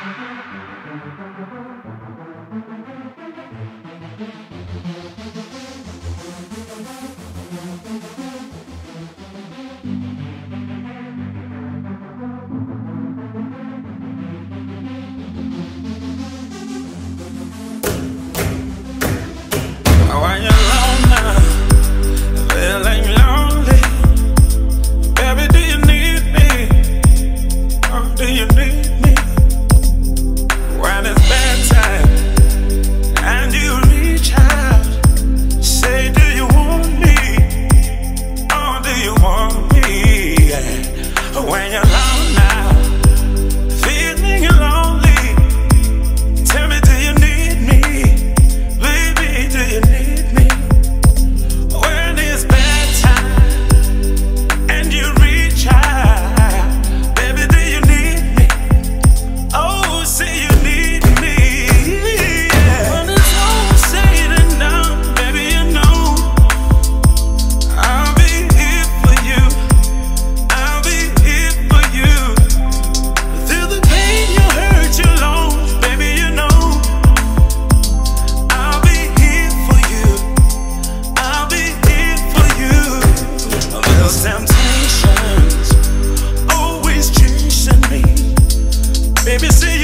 When you're alone now, feeling lonely, baby, do you need me? Oh, do you need me? When it's bedtime and you reach out, say, do you want me? Oh, do you want me? Yeah. When you're alone now, feeling lonely, tell me, do you need me? Baby, do you need me? When it's bedtime and you reach out, baby, do you need me? Oh, say you need me. Yeah. When it's all said and done, baby, you know I'll be here for you. I'll be here for you. Through the pain, you hurt, you alone, baby, you know I'll be here for you. I'll be here for you. Those temptations always chasing me. Baby, say